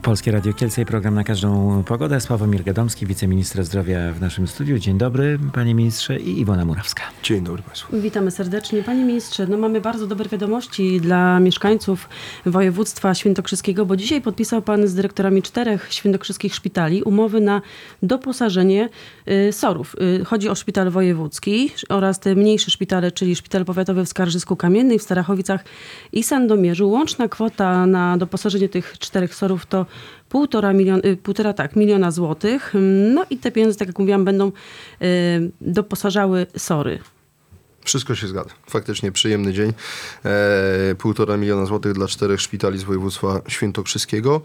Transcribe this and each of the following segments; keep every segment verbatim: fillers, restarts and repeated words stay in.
Polskie Radio Kielce i program Na każdą pogodę. Sławomir Gadomski, wiceminister zdrowia w naszym studiu. Dzień dobry, panie ministrze, i Iwona Murawska. Dzień dobry państwu. Witamy serdecznie. Panie ministrze, no mamy bardzo dobre wiadomości dla mieszkańców województwa świętokrzyskiego, bo dzisiaj podpisał pan z dyrektorami czterech świętokrzyskich szpitali umowy na doposażenie y, sorów. Y, chodzi o szpital wojewódzki oraz te mniejsze szpitale, czyli szpital powiatowy w Skarżysku-Kamiennej, w Starachowicach i Sandomierzu. Łączna kwota na doposażenie tych czterech sorów to Półtora, milion, półtora tak, miliona złotych. No i te pieniądze, tak jak mówiłam, będą y, doposażały sory. Wszystko się zgadza. Faktycznie przyjemny dzień. E, półtora miliona złotych dla czterech szpitali z województwa świętokrzyskiego.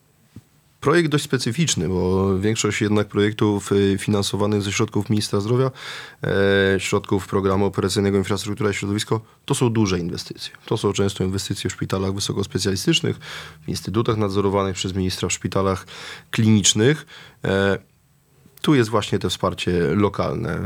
Projekt dość specyficzny, bo większość jednak projektów finansowanych ze środków ministra zdrowia, e, środków programu operacyjnego Infrastruktura i Środowisko, to są duże inwestycje. To są często inwestycje w szpitalach wysokospecjalistycznych, w instytutach nadzorowanych przez ministra, w szpitalach klinicznych. E, Tu jest właśnie to wsparcie lokalne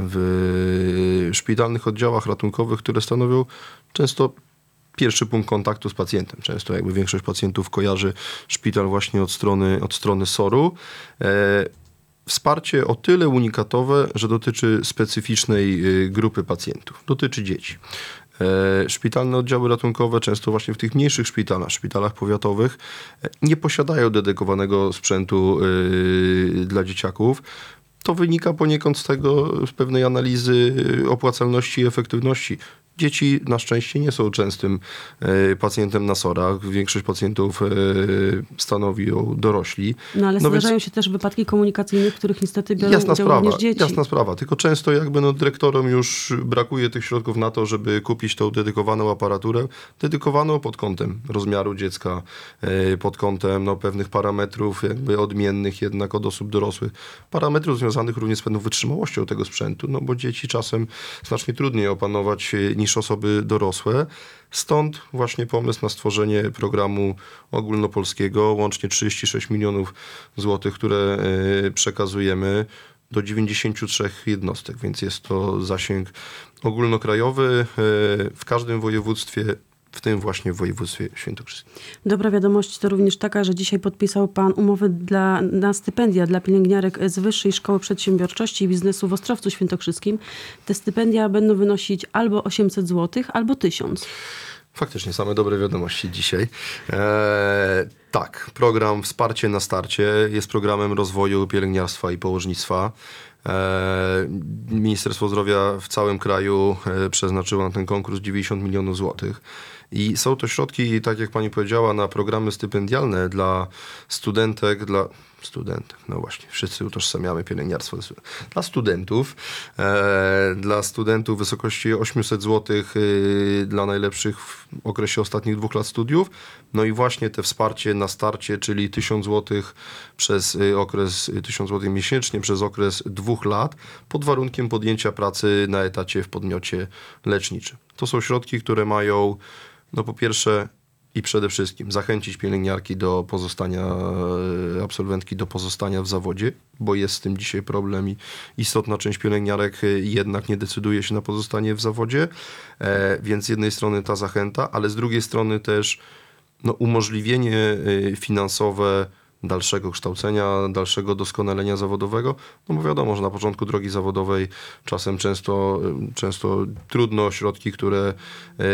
w szpitalnych oddziałach ratunkowych, które stanowią często pierwszy punkt kontaktu z pacjentem. Często jakby większość pacjentów kojarzy szpital właśnie od strony, od strony soru. E, wsparcie o tyle unikatowe, że dotyczy specyficznej grupy pacjentów. Dotyczy dzieci. E, szpitalne oddziały ratunkowe, często właśnie w tych mniejszych szpitalach, szpitalach powiatowych, e, nie posiadają dedykowanego sprzętu e, dla dzieciaków. To wynika poniekąd z tego, z pewnej analizy opłacalności i efektywności. Dzieci na szczęście nie są częstym e, pacjentem na sorach. Większość pacjentów e, stanowią dorośli. No ale no zdarzają więc, się też wypadki komunikacyjne, w których niestety biorą jasna udział sprawa, również dzieci. Jasna sprawa. Tylko często jakby no, dyrektorom już brakuje tych środków na to, żeby kupić tą dedykowaną aparaturę. Dedykowaną pod kątem rozmiaru dziecka, e, pod kątem no, pewnych parametrów jakby odmiennych jednak od osób dorosłych. Parametrów związanych również z pewną wytrzymałością tego sprzętu, no bo dzieci czasem znacznie trudniej opanować niż osoby dorosłe. Stąd właśnie pomysł na stworzenie programu ogólnopolskiego, łącznie trzydzieści sześć milionów złotych, które przekazujemy do dziewięćdziesięciu trzech jednostek, więc jest to zasięg ogólnokrajowy w każdym województwie, w tym właśnie w województwie świętokrzyskim. Dobra wiadomość to również taka, że dzisiaj podpisał pan umowę dla, na stypendia dla pielęgniarek z Wyższej Szkoły Przedsiębiorczości i Biznesu w Ostrowcu Świętokrzyskim. Te stypendia będą wynosić albo osiemset złotych, albo tysiąc. Faktycznie, same dobre wiadomości dzisiaj. Eee, tak, program Wsparcie na starcie jest programem rozwoju pielęgniarstwa i położnictwa. Eee, Ministerstwo Zdrowia w całym kraju e, przeznaczyło na ten konkurs dziewięćdziesiąt milionów złotych. I są to środki, tak jak pani powiedziała, na programy stypendialne dla studentek, dla studentek, no właśnie, wszyscy utożsamiamy pielęgniarstwo dla studentów, e, dla studentów w wysokości osiemset złotych e, dla najlepszych w okresie ostatnich dwóch lat studiów, no i właśnie te wsparcie na starcie, czyli tysiąc złotych przez e, okres, tysiąc złotych miesięcznie przez okres dwóch lat, pod warunkiem podjęcia pracy na etacie w podmiocie leczniczym. To są środki, które mają, no po pierwsze, i przede wszystkim zachęcić pielęgniarki do pozostania, absolwentki do pozostania w zawodzie, bo jest z tym dzisiaj problem i istotna część pielęgniarek jednak nie decyduje się na pozostanie w zawodzie, e, więc z jednej strony ta zachęta, ale z drugiej strony też no, umożliwienie finansowe dalszego kształcenia, dalszego doskonalenia zawodowego, no bo wiadomo, że na początku drogi zawodowej czasem często, często trudno środki, które yy,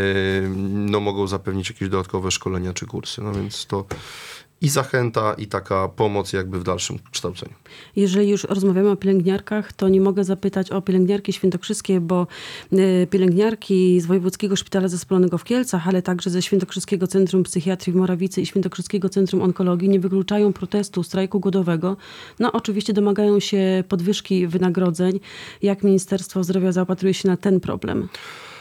no, mogą zapewnić jakieś dodatkowe szkolenia czy kursy, no więc to i zachęta, i taka pomoc jakby w dalszym kształceniu. Jeżeli już rozmawiamy o pielęgniarkach, to nie mogę zapytać o pielęgniarki świętokrzyskie, bo pielęgniarki z Wojewódzkiego Szpitala Zespolonego w Kielcach, ale także ze Świętokrzyskiego Centrum Psychiatrii w Morawicy i Świętokrzyskiego Centrum Onkologii nie wykluczają protestu, strajku głodowego. No oczywiście domagają się podwyżki wynagrodzeń. Jak Ministerstwo Zdrowia zaopatruje się na ten problem?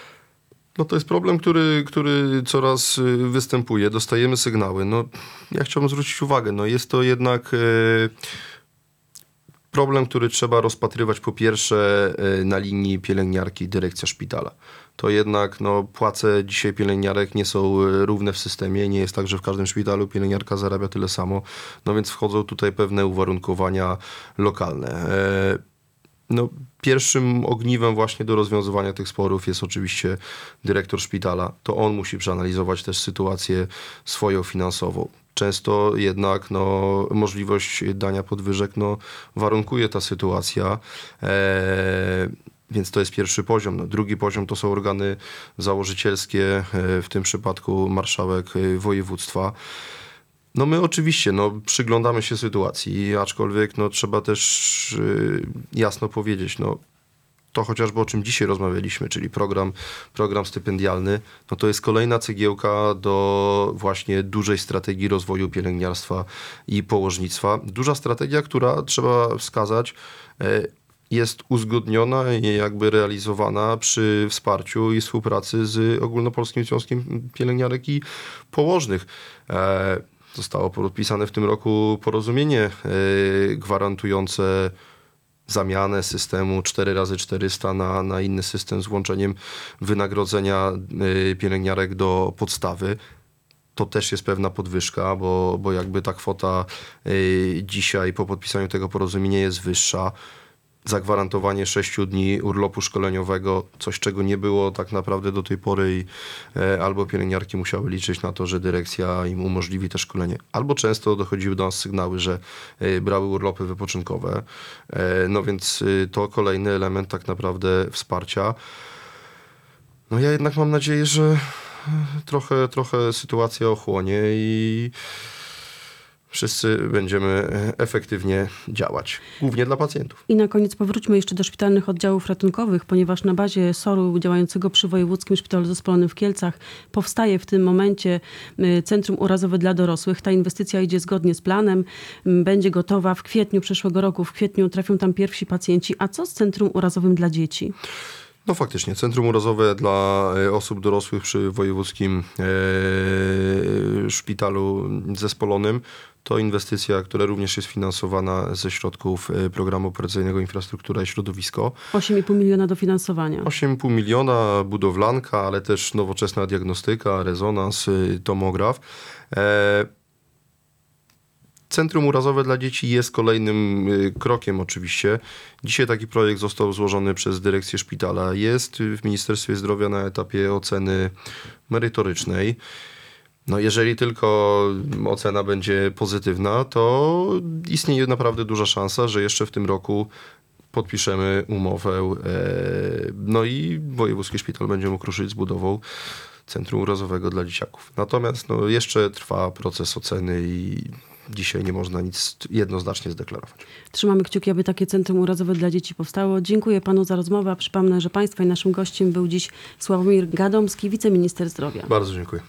No to jest problem, który, który coraz występuje. Dostajemy sygnały. No, ja chciałbym zwrócić uwagę, no jest to jednak e, problem, który trzeba rozpatrywać po pierwsze e, na linii pielęgniarki, dyrekcja szpitala. To jednak no, płace dzisiaj pielęgniarek nie są równe w systemie. Nie jest tak, że w każdym szpitalu pielęgniarka zarabia tyle samo. No więc wchodzą tutaj pewne uwarunkowania lokalne. E, No, pierwszym ogniwem właśnie do rozwiązywania tych sporów jest oczywiście dyrektor szpitala. To on musi przeanalizować też sytuację swoją finansową. często jednak no, możliwość dania podwyżek no, warunkuje ta sytuacja. E, Więc to jest pierwszy poziom. No, drugi poziom to są organy założycielskie, e, w tym przypadku marszałek e, województwa. No my oczywiście no, przyglądamy się sytuacji, aczkolwiek no, trzeba też e, jasno powiedzieć, no, to chociażby o czym dzisiaj rozmawialiśmy, czyli program, program stypendialny, no to jest kolejna cegiełka do właśnie dużej strategii rozwoju pielęgniarstwa i położnictwa. Duża strategia, która trzeba wskazać, e, jest uzgodniona i jakby realizowana przy wsparciu i współpracy z Ogólnopolskim Związkiem Pielęgniarek i Położnych. E, zostało podpisane w tym roku porozumienie e, gwarantujące zamianę systemu cztery razy czterysta na, na inny system z włączeniem wynagrodzenia y, pielęgniarek do podstawy. To też jest pewna podwyżka, bo, bo jakby ta kwota y, dzisiaj po podpisaniu tego porozumienia jest wyższa. Zagwarantowanie sześciu dni urlopu szkoleniowego, coś czego nie było tak naprawdę do tej pory i e, albo pielęgniarki musiały liczyć na to, że dyrekcja im umożliwi te szkolenie, albo często dochodziły do nas sygnały, że e, brały urlopy wypoczynkowe. E, no więc e, to kolejny element tak naprawdę wsparcia. No ja jednak mam nadzieję, że trochę, trochę sytuacja ochłonie i wszyscy będziemy efektywnie działać, głównie dla pacjentów. I na koniec powróćmy jeszcze do szpitalnych oddziałów ratunkowych, ponieważ na bazie soru działającego przy Wojewódzkim Szpitalu Zespolonym w Kielcach powstaje w tym momencie y, Centrum Urazowe dla Dorosłych. Ta inwestycja idzie zgodnie z planem, y, będzie gotowa w kwietniu przyszłego roku. W kwietniu trafią tam pierwsi pacjenci. A co z Centrum Urazowym dla dzieci? No faktycznie, Centrum Urazowe dla e, osób dorosłych przy Wojewódzkim e, Szpitalu Zespolonym to inwestycja, która również jest finansowana ze środków e, Programu Operacyjnego Infrastruktura i Środowisko. osiem i pół miliona dofinansowania. osiem i pół miliona, budowlanka, ale też nowoczesna diagnostyka, rezonans, e, tomograf. E, Centrum Urazowe dla Dzieci jest kolejnym y, krokiem oczywiście. Dzisiaj taki projekt został złożony przez dyrekcję szpitala. Jest w Ministerstwie Zdrowia na etapie oceny merytorycznej. No jeżeli tylko ocena będzie pozytywna, to istnieje naprawdę duża szansa, że jeszcze w tym roku podpiszemy umowę, e, no i Wojewódzki Szpital będzie mógł ruszyć z budową Centrum Urazowego dla Dzieciaków. Natomiast no, jeszcze trwa proces oceny i dzisiaj nie można nic jednoznacznie zdeklarować. Trzymamy kciuki, aby takie Centrum Urazowe dla Dzieci powstało. Dziękuję panu za rozmowę. Przypomnę, że państwa i naszym gościem był dziś Sławomir Gadomski, wiceminister zdrowia. Bardzo dziękuję.